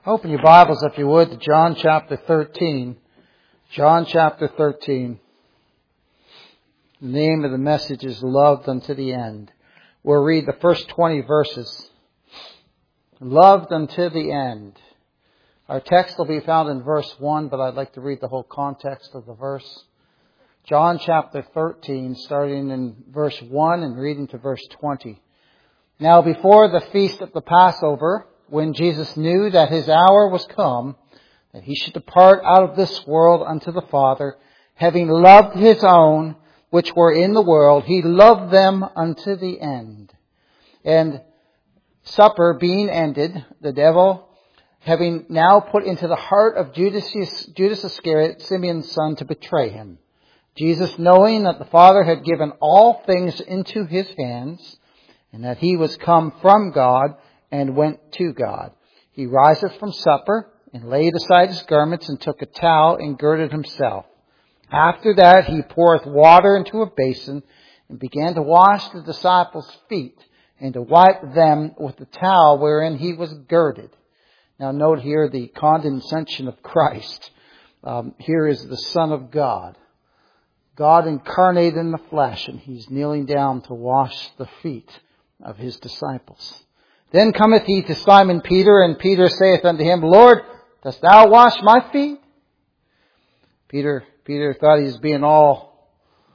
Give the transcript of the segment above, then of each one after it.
Open your Bibles, if you would, to John chapter 13. John chapter 13. The name of the message is Loved Unto the End. We'll read the first 20 verses. Loved unto the end. Our text will be found in verse 1, but I'd like to read the whole context of the verse. John chapter 13, starting in verse 1 and reading to verse 20. Now before the feast of the Passover, when Jesus knew that his hour was come, that he should depart out of this world unto the Father, having loved his own which were in the world, he loved them unto the end. And supper being ended, the devil, having now put into the heart of Judas Iscariot, Simeon's son, to betray him. Jesus, knowing that the Father had given all things into his hands, and that he was come from God, and went to God. He riseth from supper, and laid aside his garments, and took a towel, and girded himself. After that he poureth water into a basin, and began to wash the disciples' feet, and to wipe them with the towel wherein he was girded. Now note here the condescension of Christ. Here is the Son of God. God incarnate in the flesh, and he's kneeling down to wash the feet of his disciples. Then cometh he to Simon Peter, and Peter saith unto him, Lord, dost thou wash my feet? Peter thought he was being all...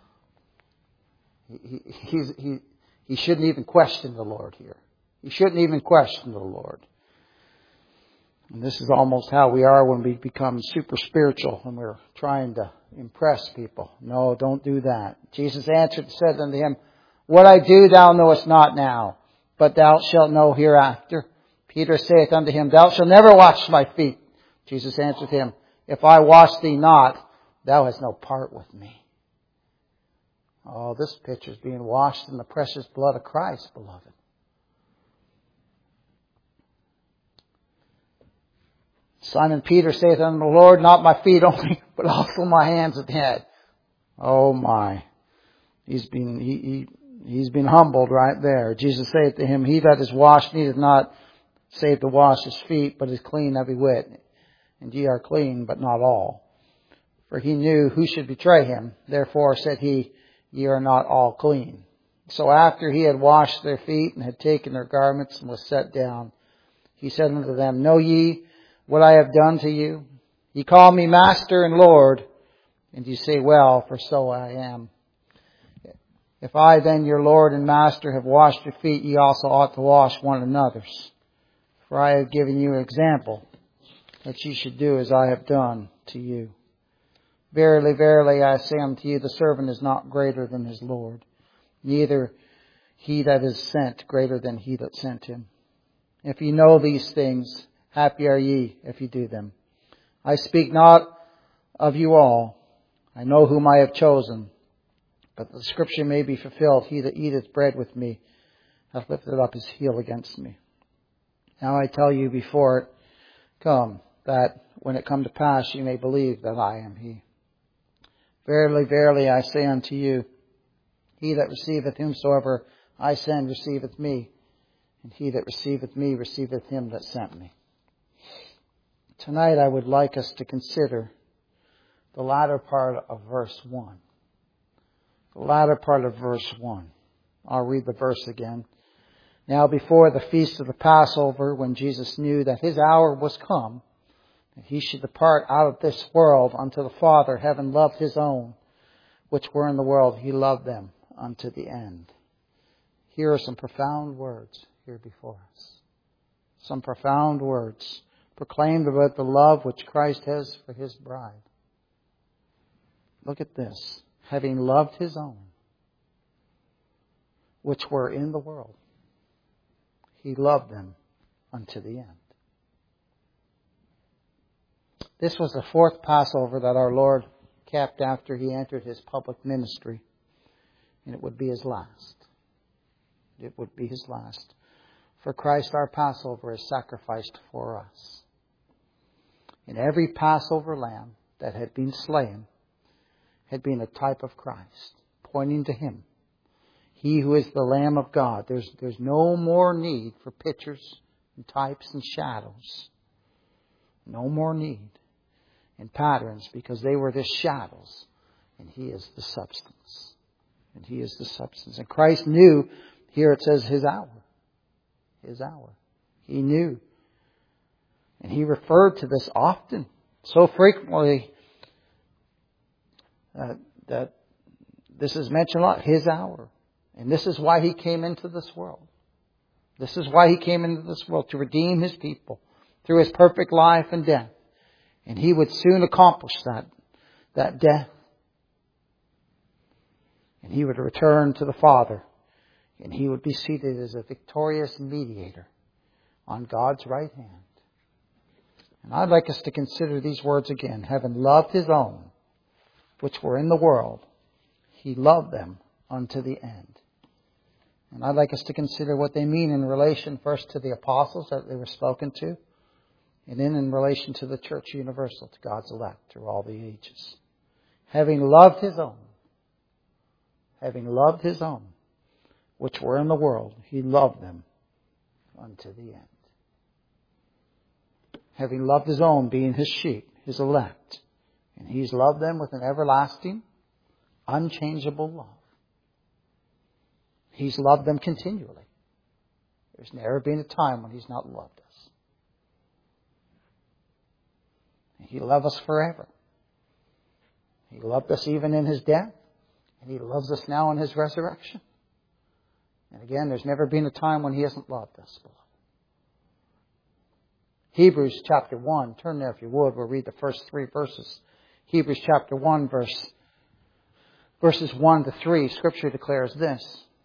He shouldn't even question the Lord here. He shouldn't even question the Lord. And this is almost how we are when we become super spiritual, when we're trying to impress people. No, don't do that. Jesus answered and said unto him, What I do thou knowest not now, but thou shalt know hereafter. Peter saith unto him, Thou shalt never wash my feet. Jesus answered him, If I wash thee not, thou hast no part with me. Oh, this picture is being washed in the precious blood of Christ, beloved. Simon Peter saith unto the Lord, Not my feet only, but also my hands and head. Oh my. He's been humbled right there. Jesus saith to him, He that is washed needeth not save to wash his feet, but is clean every whit. And ye are clean, but not all. For he knew who should betray him. Therefore said he, Ye are not all clean. So after he had washed their feet, and had taken their garments, and was set down, he said unto them, Know ye what I have done to you? Ye call me Master and Lord, and ye say, Well, for so I am. If I then, your Lord and Master, have washed your feet, ye also ought to wash one another's. For I have given you an example, that ye should do as I have done to you. Verily, verily, I say unto you, the servant is not greater than his Lord, neither he that is sent greater than he that sent him. If ye know these things, happy are ye if ye do them. I speak not of you all. I know whom I have chosen. But the scripture may be fulfilled, He that eateth bread with me hath lifted up his heel against me. Now I tell you before it come, that when it come to pass ye may believe that I am He. Verily, verily, I say unto you, He that receiveth whomsoever I send receiveth me, and he that receiveth me receiveth him that sent me. Tonight I would like us to consider the latter part of verse 1. The latter part of verse 1. I'll read the verse again. Now before the feast of the Passover, when Jesus knew that his hour was come, that he should depart out of this world unto the Father, having loved his own, which were in the world, he loved them unto the end. Here are some profound words here before us. Some profound words proclaimed about the love which Christ has for his bride. Look at this. Having loved his own, which were in the world, he loved them unto the end. This was the fourth Passover that our Lord kept after he entered his public ministry, and it would be his last. It would be his last. For Christ our Passover is sacrificed for us. And every Passover lamb that had been slain had been a type of Christ, pointing to Him. He who is the Lamb of God. There's no more need for pictures and types and shadows. No more need in patterns, because they were just shadows. And He is the substance. And He is the substance. And Christ knew, here it says His hour. His hour. He knew. And He referred to this often, so frequently, that this is mentioned a lot. His hour. And this is why He came into this world. This is why He came into this world, to redeem His people through His perfect life and death. And He would soon accomplish that death. And He would return to the Father. And He would be seated as a victorious mediator on God's right hand. And I'd like us to consider these words again. Having loved His own, which were in the world, He loved them unto the end. And I'd like us to consider what they mean in relation first to the apostles that they were spoken to, and then in relation to the church universal, to God's elect through all the ages. Having loved His own, which were in the world, He loved them unto the end. Having loved His own, being His sheep, His elect, and He's loved them with an everlasting, unchangeable love. He's loved them continually. There's never been a time when He's not loved us. He loved us forever. He loved us even in His death. And He loves us now in His resurrection. And again, there's never been a time when He hasn't loved us, beloved. Hebrews chapter 1. Turn there if you would. We'll read the first 3 verses. Hebrews chapter 1, verses 1 to 3. Scripture declares this.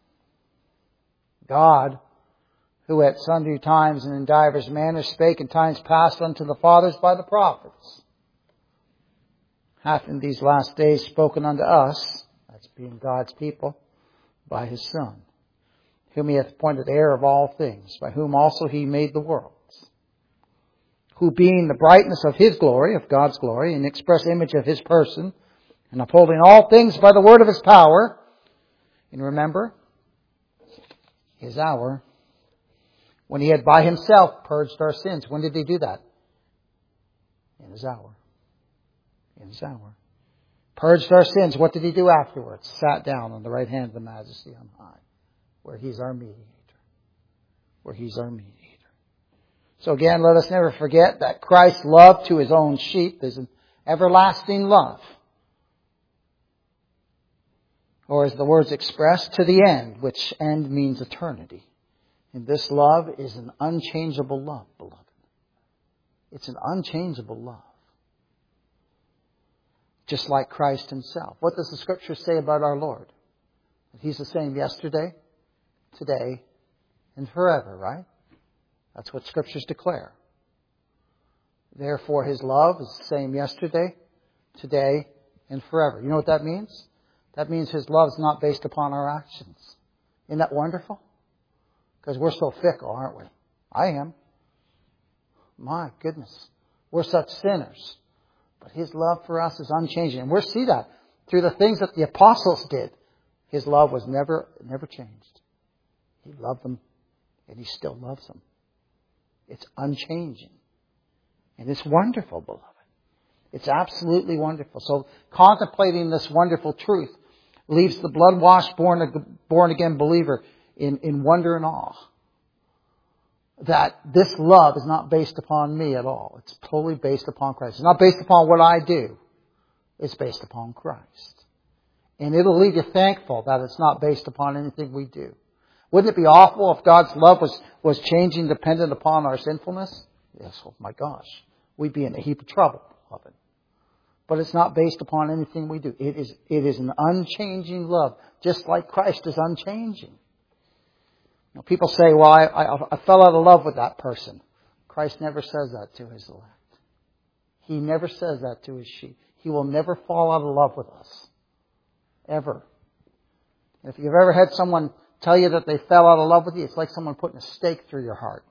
God, who at sundry times and in divers manners spake in times past unto the fathers by the prophets, hath in these last days spoken unto us, that's being God's people, by His Son, whom He hath appointed heir of all things, by whom also He made the worlds, who being the brightness of His glory, of God's glory, and express image of His person, and upholding all things by the word of His power, and remember, His hour, when He had by Himself purged our sins. When did He do that? In His hour. In His hour. Purged our sins. What did He do afterwards? Sat down on the right hand of the Majesty on high, where He's our mediator. Where He's our mediator. So again, let us never forget that Christ's love to His own sheep is an everlasting love. Or as the words express, to the end, which end means eternity. And this love is an unchangeable love, beloved. It's an unchangeable love. Just like Christ Himself. What does the Scripture say about our Lord? That He's the same yesterday, today, and forever, right? That's what Scriptures declare. Therefore, His love is the same yesterday, today, and forever. You know what that means? That means His love is not based upon our actions. Isn't that wonderful? Because we're so fickle, aren't we? I am. My goodness. We're such sinners. But His love for us is unchanging. And we'll see that through the things that the apostles did. His love was never changed. He loved them, and He still loves them. It's unchanging. And it's wonderful, beloved. It's absolutely wonderful. So contemplating this wonderful truth leaves the blood-washed, born-again believer in wonder and awe. That this love is not based upon me at all. It's totally based upon Christ. It's not based upon what I do. It's based upon Christ. And it'll leave you thankful that it's not based upon anything we do. Wouldn't it be awful if God's love was changing dependent upon our sinfulness? Yes, oh my gosh. We'd be in a heap of trouble, beloved. But it's not based upon anything we do. It is an unchanging love, just like Christ is unchanging. You know, people say, well, I fell out of love with that person. Christ never says that to His elect. He never says that to His sheep. He will never fall out of love with us. Ever. And if you've ever had someone tell you that they fell out of love with you, it's like someone putting a stake through your heart.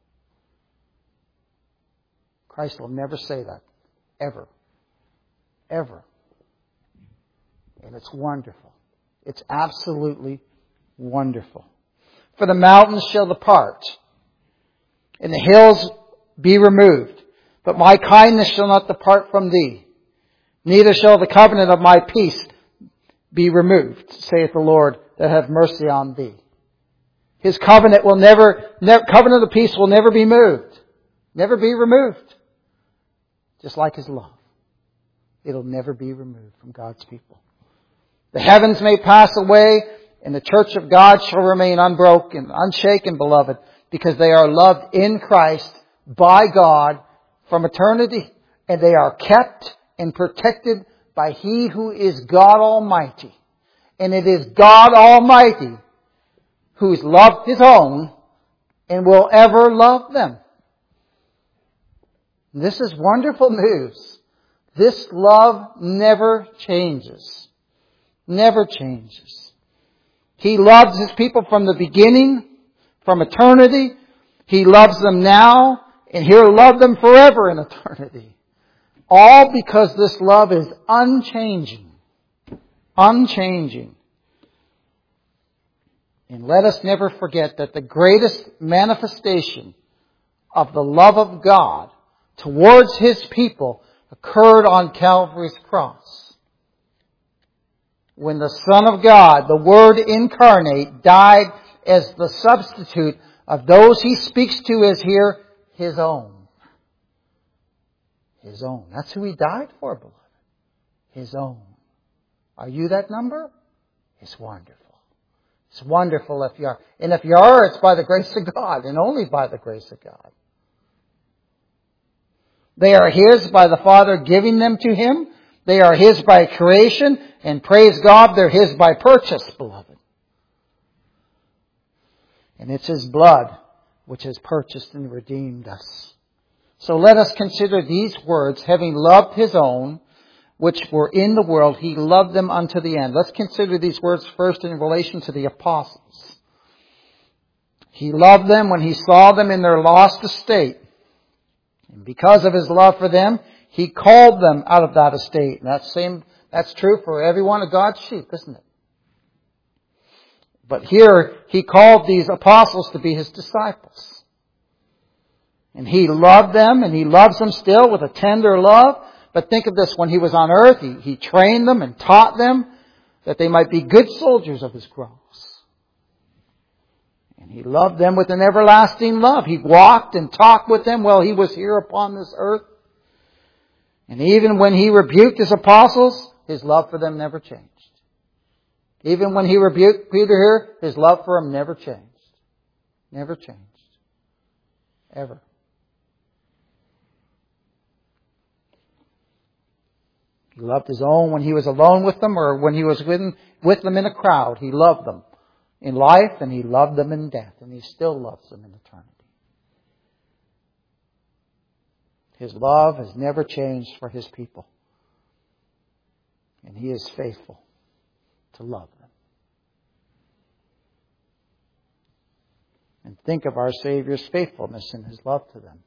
Christ will never say that. Ever. Ever. And it's wonderful. It's absolutely wonderful. For the mountains shall depart, and the hills be removed. But my kindness shall not depart from thee, neither shall the covenant of my peace be removed, saith the Lord that hath mercy on thee. His covenant will covenant of peace will never be moved. Never be removed. Just like His love. It'll never be removed from God's people. The heavens may pass away, and the church of God shall remain unbroken, unshaken, beloved, because they are loved in Christ by God from eternity, and they are kept and protected by He who is God Almighty. And it is God Almighty who's loved His own and will ever love them. This is wonderful news. This love never changes. Never changes. He loves His people from the beginning, from eternity. He loves them now, and He'll love them forever in eternity. All because this love is unchanging. Unchanging. And let us never forget that the greatest manifestation of the love of God towards His people occurred on Calvary's cross. When the Son of God, the Word incarnate, died as the substitute of those He speaks to as here His own. His own. That's who He died for, beloved. His own. Are you that number? It's wonderful. It's wonderful if you are. And if you are, it's by the grace of God, and only by the grace of God. They are His by the Father giving them to Him. They are His by creation, and praise God, they're His by purchase, beloved. And it's His blood which has purchased and redeemed us. So let us consider these words, having loved His own, which were in the world, He loved them unto the end. Let's consider these words first in relation to the apostles. He loved them when He saw them in their lost estate. And because of His love for them, He called them out of that estate. And that's true for every one of God's sheep, isn't it? But here, He called these apostles to be His disciples. And He loved them, and He loves them still with a tender love. But think of this, when He was on earth, He trained them and taught them that they might be good soldiers of His cross. And He loved them with an everlasting love. He walked and talked with them while He was here upon this earth. And even when He rebuked His apostles, His love for them never changed. Even when He rebuked Peter here, His love for him never changed. Never changed. Ever. He loved His own when He was alone with them or when He was with them in a crowd. He loved them in life and He loved them in death. And He still loves them in eternity. His love has never changed for His people. And He is faithful to love them. And think of our Savior's faithfulness in His love to them.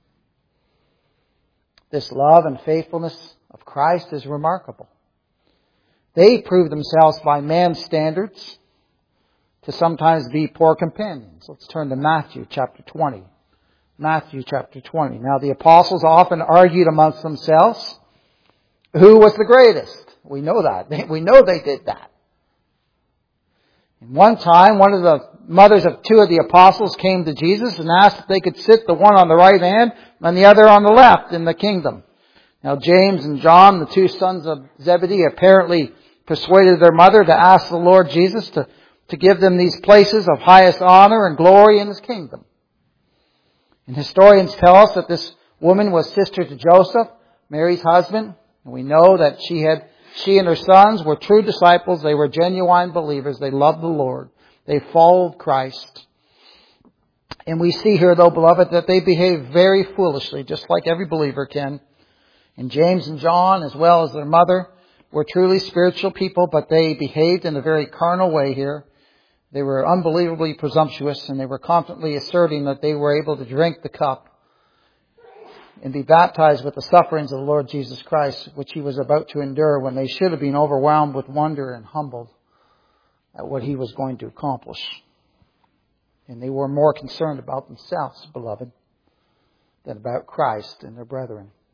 This love and faithfulness of Christ is remarkable. They prove themselves by man's standards to sometimes be poor companions. Let's turn to Matthew chapter 20. Matthew chapter 20. Now the apostles often argued amongst themselves who was the greatest. We know that. We know they did that. And one time, one of the mothers of two of the apostles came to Jesus and asked if they could sit the one on the right hand and the other on the left in the kingdom. Now James and John, the two sons of Zebedee, apparently persuaded their mother to ask the Lord Jesus to give them these places of highest honor and glory in His kingdom. And historians tell us that this woman was sister to Joseph, Mary's husband. And we know that she and her sons were true disciples. They were genuine believers. They loved the Lord. They followed Christ. And we see here, though, beloved, that they behaved very foolishly, just like every believer can. And James and John, as well as their mother, were truly spiritual people, but they behaved in a very carnal way here. They were unbelievably presumptuous, and they were confidently asserting that they were able to drink the cup and be baptized with the sufferings of the Lord Jesus Christ, which He was about to endure, when they should have been overwhelmed with wonder and humbled at what He was going to accomplish. And they were more concerned about themselves, beloved, than about Christ and their brethren.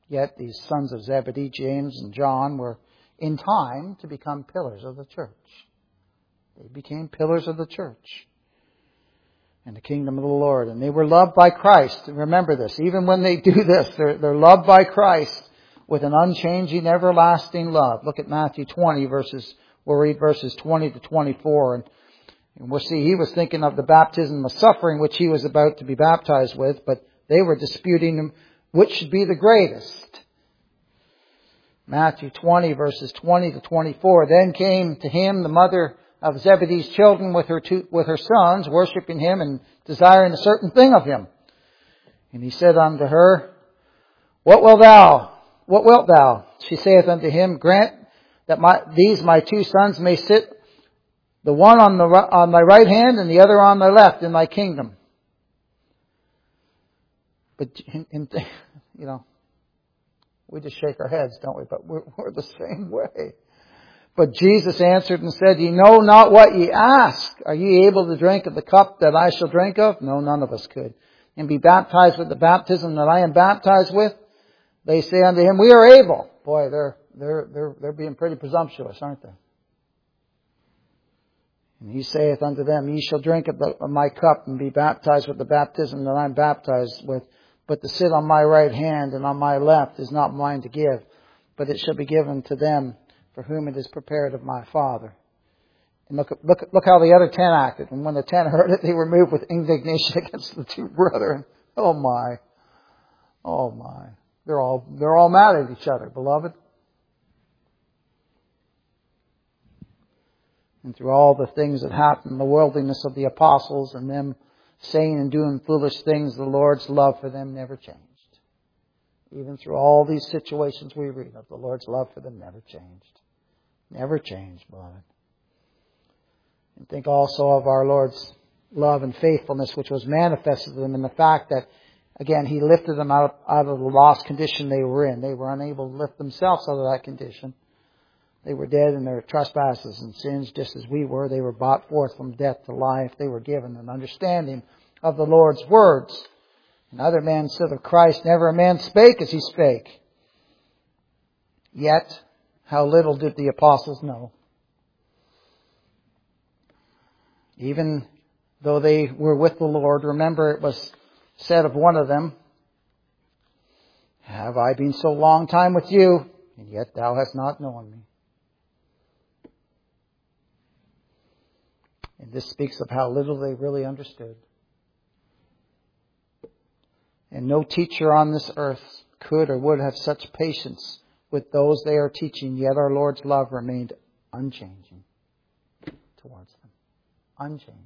Yet these sons of Zebedee, James and John, were in time to become pillars of the church. They became pillars of the church and the kingdom of the Lord. And they were loved by Christ. And remember this, even when they do this, they're loved by Christ with an unchanging, everlasting love. Look at Matthew 20 we'll read verses 20 to 24. And we'll see he was thinking of the baptism of suffering which he was about to be baptized with, but they were disputing which should be the greatest. Matthew 20 verses 20 to 24. Then came to him the mother of Zebedee's children with her sons, worshipping him and desiring a certain thing of him. And he said unto her, What wilt thou? She saith unto him, Grant that these my two sons may sit, the one on thy right hand and the other on thy left in thy kingdom. But, we just shake our heads, don't we? But we're the same way. But Jesus answered and said, Ye know not what ye ask. Are ye able to drink of the cup that I shall drink of? No, none of us could. And be baptized with the baptism that I am baptized with? They say unto him, We are able. Boy, they're being pretty presumptuous, aren't they? And he saith unto them, Ye shall drink of my cup and be baptized with the baptism that I am baptized with. But to sit on my right hand and on my left is not mine to give, but it shall be given to them for whom it is prepared of my Father. And look how the other 10 acted. And when the 10 heard it, they were moved with indignation against the two brethren. Oh my. They're all mad at each other, beloved. And through all the things that happened, the worldliness of the apostles and them saying and doing foolish things, the Lord's love for them never changed. Even through all these situations we read of, the Lord's love for them never changed. Never changed, beloved. And think also of our Lord's love and faithfulness, which was manifested to them in the fact that, again, He lifted them out of the lost condition they were in. They were unable to lift themselves out of that condition. They were dead in their trespasses and sins, just as we were. They were brought forth from death to life. They were given an understanding of the Lord's words. Another man said of Christ, Never a man spake as He spake. Yet, how little did the apostles know. Even though they were with the Lord, remember it was said of one of them, Have I been so long time with you, and yet thou hast not known me? And this speaks of how little they really understood. And no teacher on this earth could or would have such patience with those they are teaching, yet our Lord's love remained unchanging towards them. Unchanging.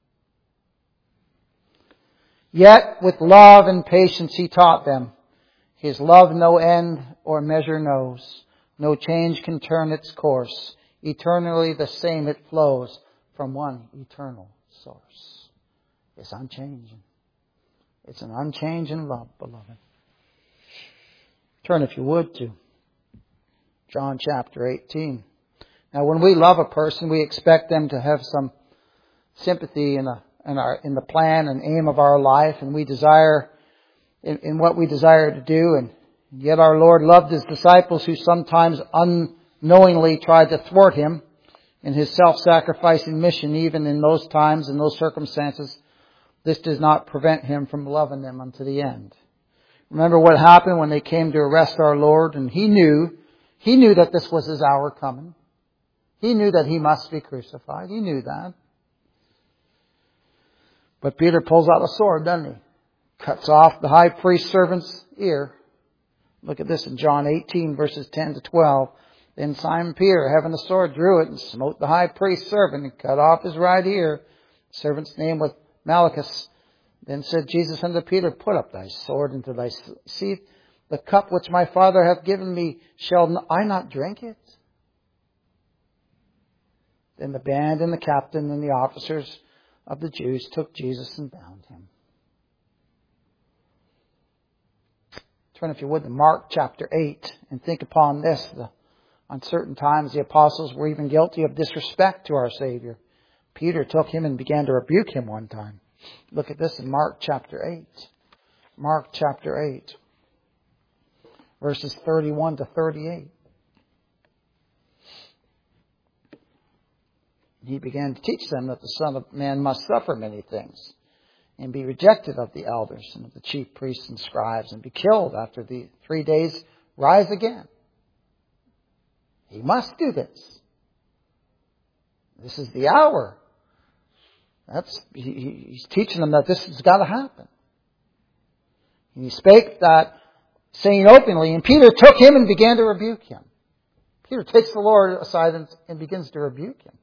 Yet with love and patience He taught them. His love no end or measure knows. No change can turn its course. Eternally the same it flows from one eternal source. It's unchanging. It's an unchanging love, beloved. Turn, if you would, to John chapter 18. Now, when we love a person, we expect them to have some sympathy in the plan and aim of our life, and we desire in what we desire to do. And yet our Lord loved His disciples who sometimes unknowingly tried to thwart Him in His self-sacrificing mission, even in those times, in those circumstances. This does not prevent Him from loving them unto the end. Remember what happened when they came to arrest our Lord, and He knew that this was His hour coming. He knew that He must be crucified. He knew that. But Peter pulls out a sword, doesn't he? Cuts off the high priest's servant's ear. Look at this in John 18, verses 10 to 12. Then Simon Peter, having a sword, drew it and smote the high priest's servant and cut off his right ear. The servant's name was Malchus. Then said Jesus unto Peter, Put up thy sword into thy sheath. The cup which my Father hath given me, shall I not drink it? Then the band and the captain and the officers of the Jews took Jesus and bound Him. Turn, if you would, to Mark chapter 8 and think upon this. On certain times the apostles were even guilty of disrespect to our Savior. Peter took him and began to rebuke him one time. Look at this in Mark chapter 8. Mark chapter 8. verses 31 to 38. He began to teach them that the Son of Man must suffer many things, and be rejected of the elders and of the chief priests and scribes, and be killed after the 3 days, rise again. He must do this. This is the hour. He's teaching them that this has got to happen. And he spake that, saying openly, and Peter took him and began to rebuke him. Peter takes the Lord aside and begins to rebuke him.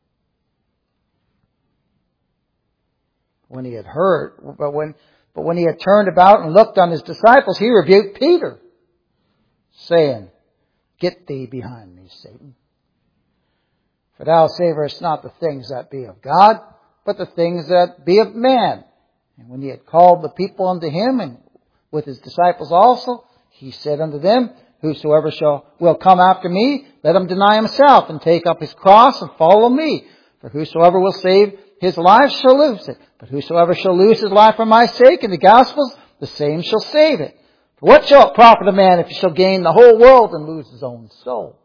When he had heard, but when he had turned about and looked on his disciples, he rebuked Peter, saying, Get thee behind me, Satan. For thou savorest not the things that be of God, but the things that be of man. And when he had called the people unto him, and with his disciples also, he said unto them, Whosoever will come after me, let him deny himself, and take up his cross, and follow me. For whosoever will save his life shall lose it. But whosoever shall lose his life for my sake and the gospel's, the same shall save it. For what shall it profit a man if he shall gain the whole world and lose his own soul?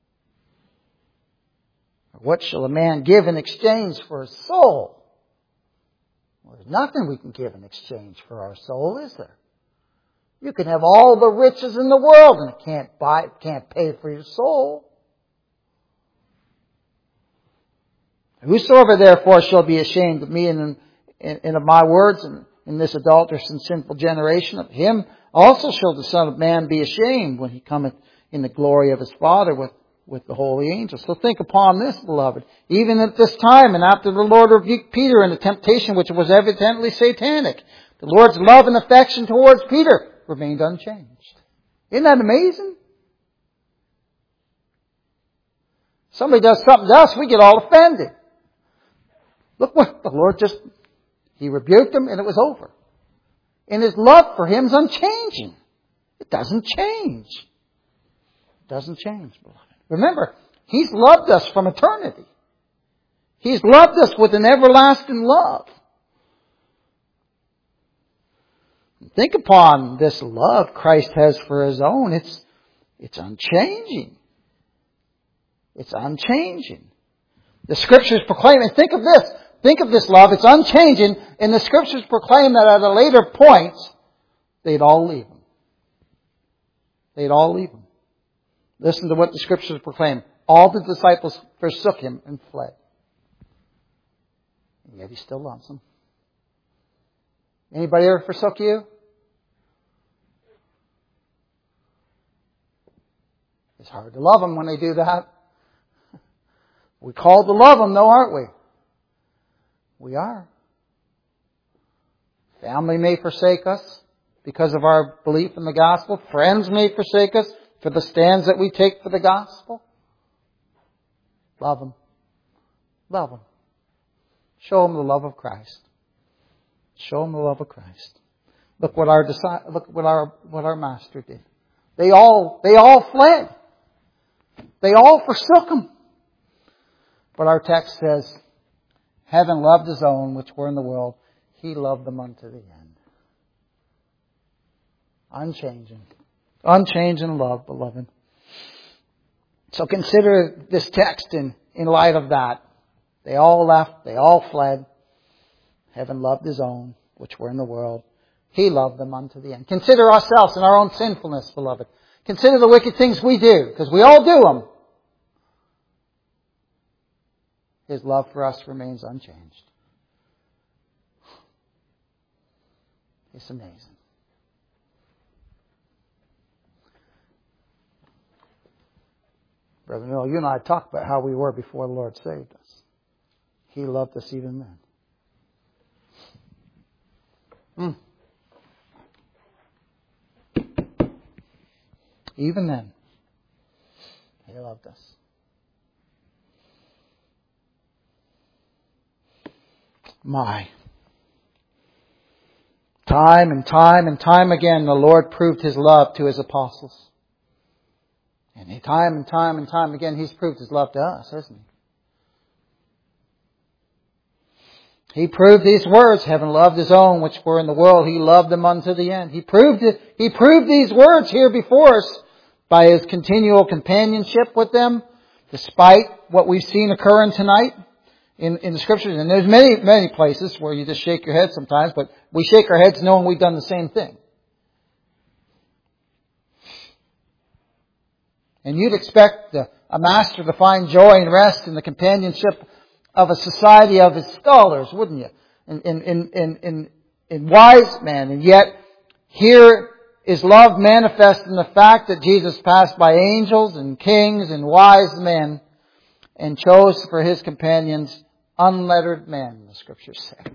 Or what shall a man give in exchange for his soul? Well, there's nothing we can give in exchange for our soul, is there? You can have all the riches in the world and it can't pay for your soul. Whosoever therefore shall be ashamed of me and of my words and in this adulterous and sinful generation, of him also shall the Son of Man be ashamed when he cometh in the glory of his Father with the holy angels. So think upon this, beloved. Even at this time, and after the Lord rebuked Peter in the temptation which was evidently satanic, the Lord's love and affection towards Peter remained unchanged. Isn't that amazing? Somebody does something to us, we get all offended. Look what the Lord He rebuked him and it was over. And His love for him is unchanging. It doesn't change. It doesn't change, beloved. Remember, He's loved us from eternity. He's loved us with an everlasting love. Think upon this love Christ has for His own. It's unchanging. It's unchanging. The Scriptures proclaim, and think of this. Think of this love. It's unchanging. And the Scriptures proclaim that at a later point, they'd all leave Him. They'd all leave Him. Listen to what the Scriptures proclaim. All the disciples forsook Him and fled. And yet He still loves them. Anybody ever forsook you? It's hard to love them when they do that. We're called to love them, though, aren't we? We are. Family may forsake us because of our belief in the gospel. Friends may forsake us for the stands that we take for the gospel. Love them. Love them. Show them the love of Christ. Show them the love of Christ. Look what our Master did. They all fled. They all forsook Him. But our text says, having loved His own which were in the world, He loved them unto the end. Unchanging. Unchanging love, beloved. So consider this text in light of that. They all left. They all fled. Having loved His own which were in the world, He loved them unto the end. Consider ourselves and our own sinfulness, beloved. Consider the wicked things we do, because we all do them. His love for us remains unchanged. It's amazing. Brother Miller, you and I talked about how we were before the Lord saved us. He loved us even then. Even then, He loved us. My. Time and time and time again, the Lord proved His love to His apostles. And time and time and time again, He's proved His love to us, hasn't He proved these words, having loved His own which were in the world, He loved them unto the end. He proved it. He proved these words here before us by His continual companionship with them, despite what we've seen occurring tonight in the Scriptures. And there's many places where you just shake your head sometimes, but we shake our heads knowing we've done the same thing. And you'd expect a master to find joy and rest in the companionship of a society of his scholars, wouldn't you? In wise men. And yet, here is love manifest in the fact that Jesus passed by angels and kings and wise men and chose for His companions unlettered men, the Scriptures say.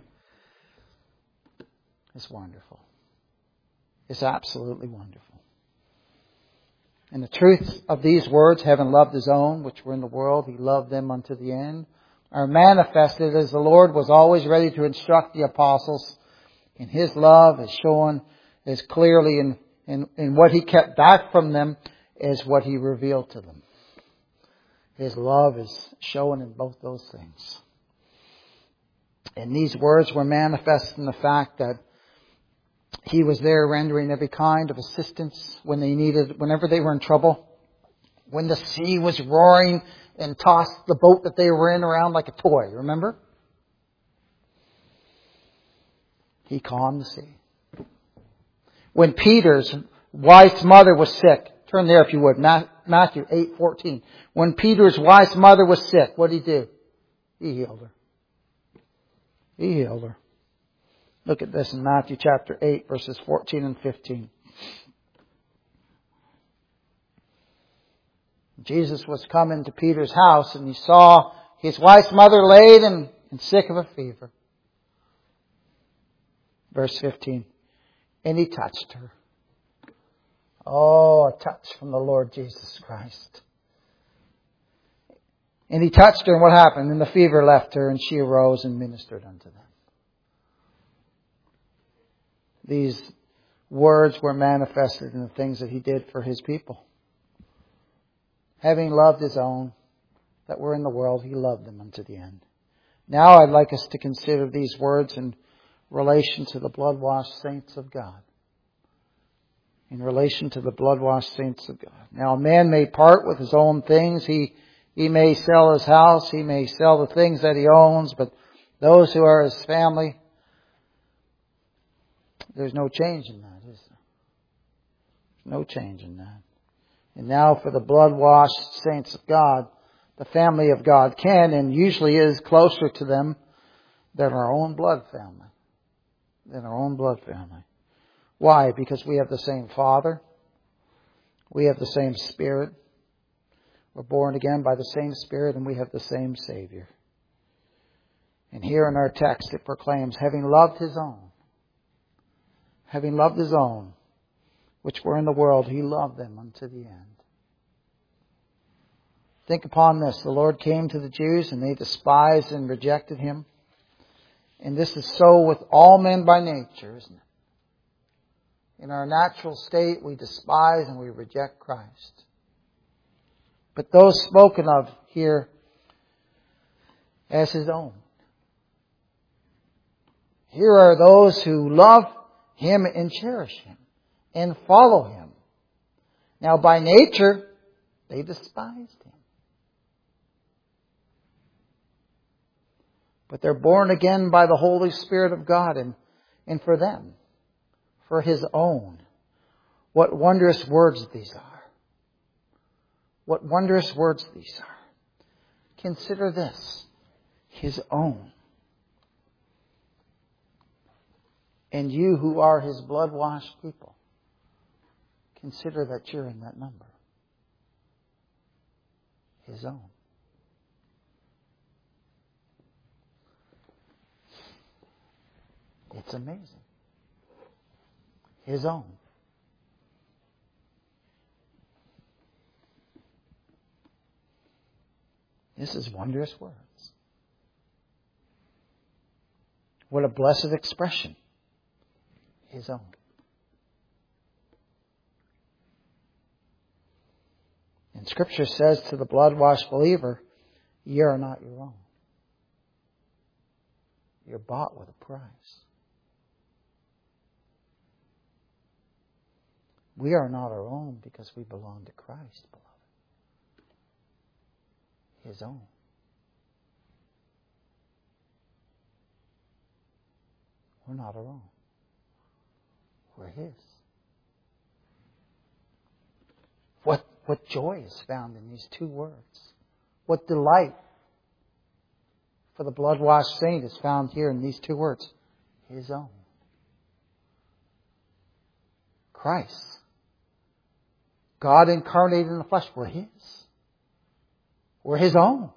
It's wonderful. It's absolutely wonderful. And the truths of these words, having loved His own, which were in the world, He loved them unto the end, are manifested as the Lord was always ready to instruct the apostles. And His love is shown as clearly in what He kept back from them as what He revealed to them. His love is shown in both those things. And these words were manifest in the fact that He was there rendering every kind of assistance when they needed, whenever they were in trouble. When the sea was roaring and tossed the boat that they were in around like a toy, remember? He calmed the sea. When Peter's wife's mother was sick, turn there if you would, Matthew 8:14. When Peter's wife's mother was sick, what did He do? He healed her. He healed her. Look at this in Matthew chapter 8, verses 14 and 15. Jesus was coming to Peter's house and he saw his wife's mother laid and sick of a fever. Verse 15. And He touched her. Oh, a touch from the Lord Jesus Christ. And He touched her, and what happened? And the fever left her, and she arose and ministered unto them. These words were manifested in the things that He did for His people. Having loved His own that were in the world, He loved them unto the end. Now I'd like us to consider these words in relation to the blood-washed saints of God. In relation to the blood-washed saints of God. Now a man may part with his own things. He may sell his house. He may sell the things that he owns. But those who are His family, there's no change in that, is there? No change in that. And now for the blood-washed saints of God, the family of God can and usually is closer to them than our own blood family. Why? Because we have the same Father. We have the same Spirit. We're born again by the same Spirit and we have the same Savior. And here in our text it proclaims, having loved His own, which were in the world, He loved them unto the end. Think upon this. The Lord came to the Jews and they despised and rejected Him. And this is so with all men by nature, isn't it? In our natural state, we despise and we reject Christ. But those spoken of here as His own. Here are those who love Him and cherish Him and follow Him. Now by nature, they despised Him. But they're born again by the Holy Spirit of God and for them, for His own. What wondrous words these are. What wondrous words these are. Consider this, His own. And you who are His blood-washed people, consider that you're in that number. His own. It's amazing. His own. This is wondrous words. What a blessed expression. His own. And Scripture says to the blood-washed believer, ye are not your own. You're bought with a price. We are not our own because we belong to Christ, beloved. His own. We're not our own. We're His. What joy is found in these two words. What delight for the blood-washed saint is found here in these two words. His own. Christ. God incarnated in the flesh. We're His. We're His own.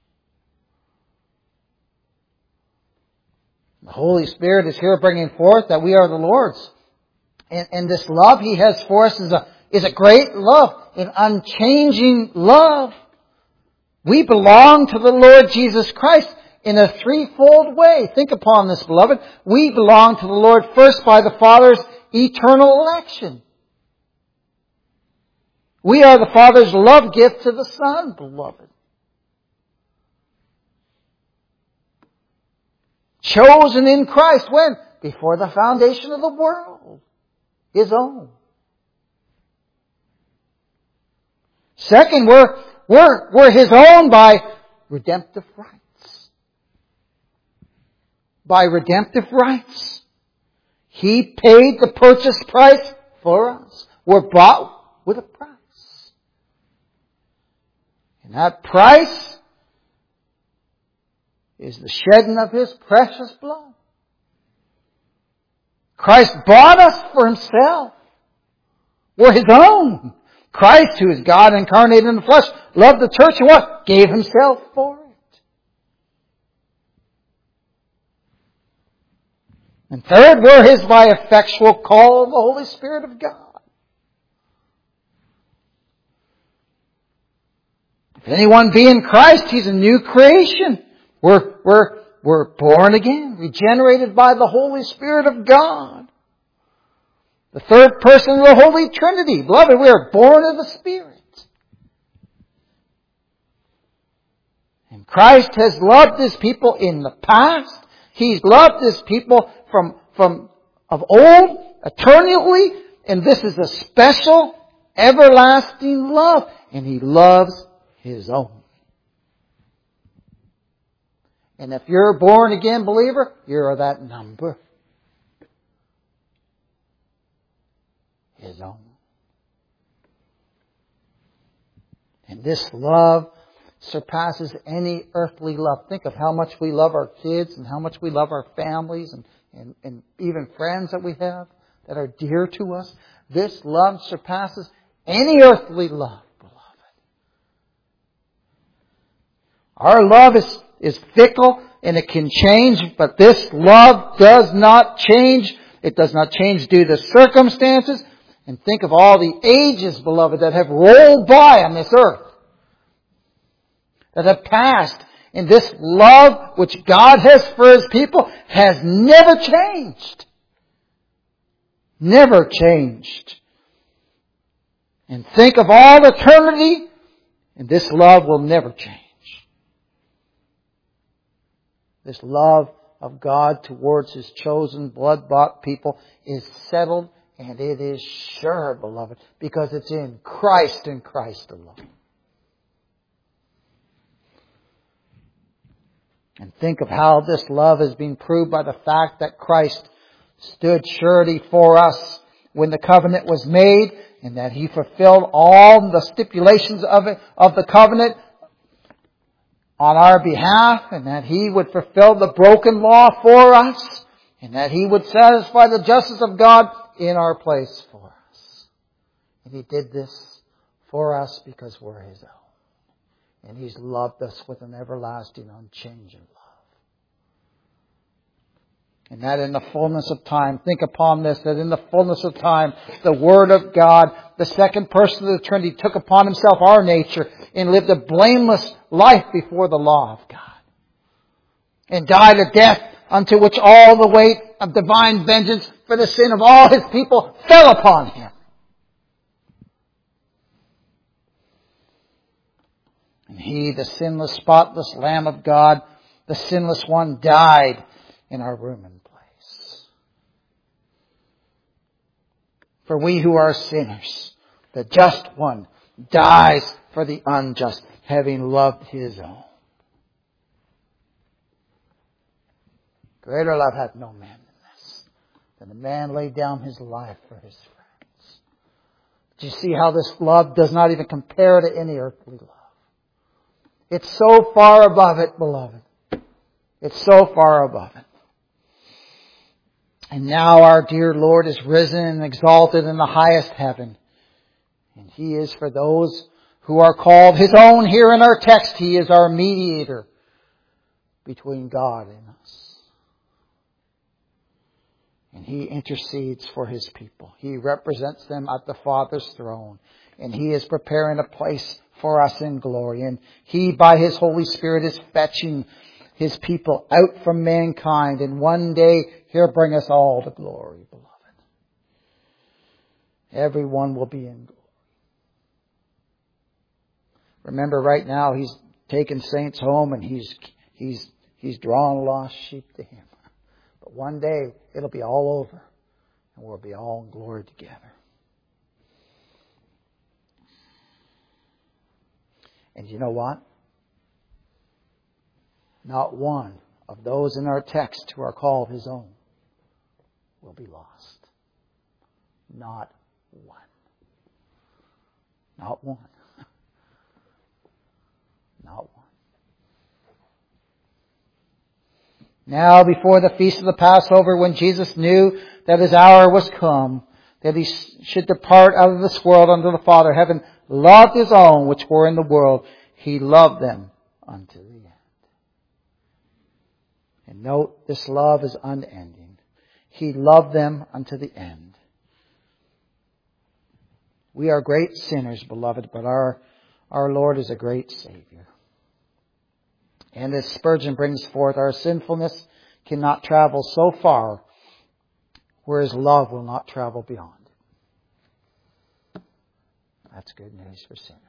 The Holy Spirit is here bringing forth that we are the Lord's. And this love He has for us is a great love, an unchanging love. We belong to the Lord Jesus Christ in a threefold way. Think upon this, beloved. We belong to the Lord first by the Father's eternal election. We are the Father's love gift to the Son, beloved. Chosen in Christ when? Before the foundation of the world. His own. Second, we're His own by redemptive rights. By redemptive rights. He paid the purchase price for us. We're bought with a price. And that price is the shedding of His precious blood. Christ bought us for Himself. We're His own. Christ, who is God incarnated in the flesh, loved the church and what? Gave Himself for it. And third, we're His by effectual call of the Holy Spirit of God. If anyone be in Christ, he's a new creation. We're born again, regenerated by the Holy Spirit of God. The third person of the Holy Trinity. Beloved, we are born of the Spirit. And Christ has loved His people in the past. He's loved His people from of old, eternally. And this is a special, everlasting love. And He loves His own. And if you're a born again believer, you're that number. His own. And this love surpasses any earthly love. Think of how much we love our kids and how much we love our families and even friends that we have that are dear to us. This love surpasses any earthly love, beloved. Our love is fickle and it can change, but this love does not change. It does not change due to circumstances. And think of all the ages, beloved, that have rolled by on this earth. That have passed. And this love which God has for His people has never changed. Never changed. And think of all eternity, and this love will never change. This love of God towards His chosen, blood-bought people is settled. And it is sure, beloved, because it's in Christ and Christ alone. And think of how this love has been proved by the fact that Christ stood surety for us when the covenant was made, and that He fulfilled all the stipulations of the covenant on our behalf, and that He would fulfill the broken law for us, and that He would satisfy the justice of God in our place for us. And He did this for us because we're His own. And He's loved us with an everlasting, unchanging love. And that in the fullness of time, think upon this, that in the fullness of time, the Word of God, the second person of the Trinity, took upon Himself our nature and lived a blameless life before the law of God. And died a death unto which all the weight of divine vengeance for the sin of all His people fell upon Him. And He, the sinless, spotless Lamb of God, the sinless one, died. in our room and place. For we who are sinners, the just one dies for the unjust, having loved his own. Greater love hath no man than this, than a man lay down his life for his friends. Do you see how this love does not even compare to any earthly love? It's so far above it, beloved. It's so far above it. And now our dear Lord is risen and exalted in the highest heaven. And He is for those who are called His own. Here in our text, He is our mediator between God and us. And He intercedes for His people. He represents them at the Father's throne. And He is preparing a place for us in glory. And He, by His Holy Spirit, is fetching His people out from mankind. And one day He'll bring us all to glory, beloved. Everyone will be in glory. Remember, right now He's taking saints home and He's drawing lost sheep to Him. But one day it'll be all over and we'll be all in glory together. And you know what? Not one of those in our text who are called His own will be lost. Not one. Not one. Not one. Now, before the feast of the Passover, when Jesus knew that His hour was come, that He should depart out of this world unto the Father, having loved His own which were in the world, He loved them unto the end. And note, this love is unending. He loved them unto the end. We are great sinners, beloved, but our Lord is a great Savior. And as Spurgeon brings forth, our sinfulness cannot travel so far, where His love will not travel beyond. That's good news for sinners.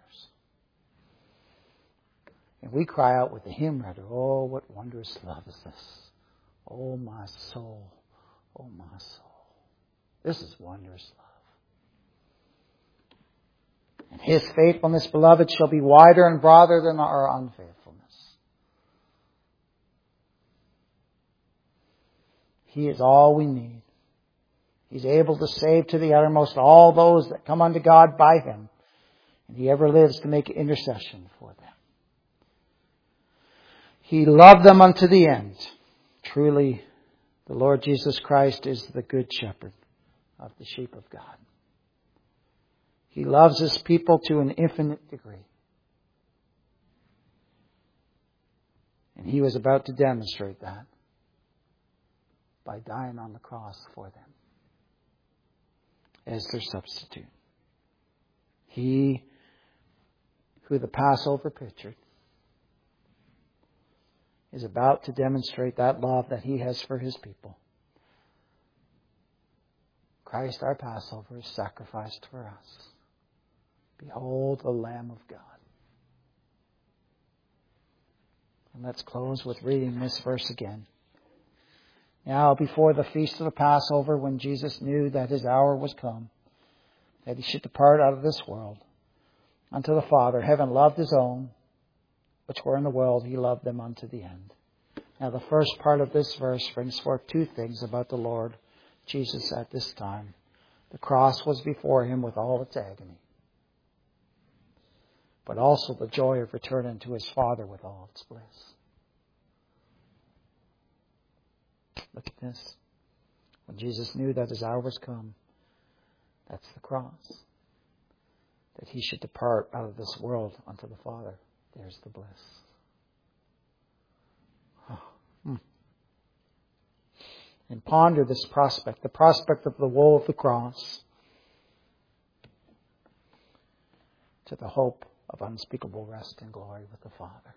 And we cry out with the hymn writer, oh, what wondrous love is this? Oh, my soul. Oh, my soul. This is wondrous love. And His faithfulness, beloved, shall be wider and broader than our unfaithfulness. He is all we need. He's able to save to the uttermost all those that come unto God by Him. And He ever lives to make intercession for them. He loved them unto the end. Truly, the Lord Jesus Christ is the good shepherd of the sheep of God. He loves His people to an infinite degree. And He was about to demonstrate that by dying on the cross for them as their substitute. He, who the Passover pictured, is about to demonstrate that love that He has for His people. Christ, our Passover, is sacrificed for us. Behold the Lamb of God. And let's close with reading this verse again. Now, before the feast of the Passover, when Jesus knew that His hour was come, that He should depart out of this world unto the Father, having loved His own, which were in the world, He loved them unto the end. Now, the first part of this verse brings forth two things about the Lord Jesus at this time. The cross was before Him with all its agony, but also the joy of returning to His Father with all its bliss. Look at this. When Jesus knew that His hour was come, that's the cross. That He should depart out of this world unto the Father. There's the bliss. And ponder this prospect, the prospect of the woe of the cross, to the hope of unspeakable rest and glory with the Father.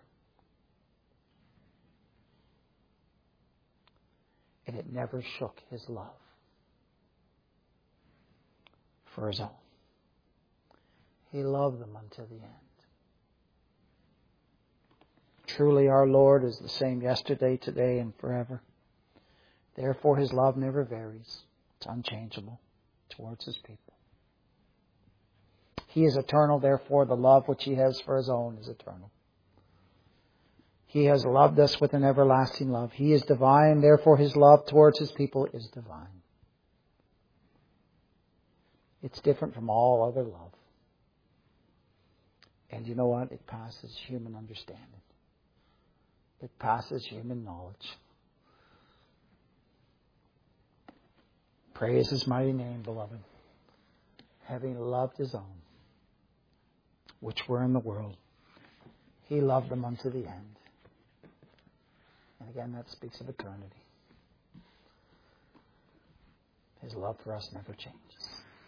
And it never shook His love for His own. He loved them unto the end. Truly our Lord is the same yesterday, today, and forever. Therefore His love never varies. It's unchangeable towards His people. He is eternal, therefore the love which He has for His own is eternal. He has loved us with an everlasting love. He is divine, therefore His love towards His people is divine. It's different from all other love. And you know what? It passes human understanding. It passes human knowledge. Praise His mighty name, beloved. Having loved His own, which were in the world, He loved them unto the end. And again, that speaks of eternity. His love for us never changes.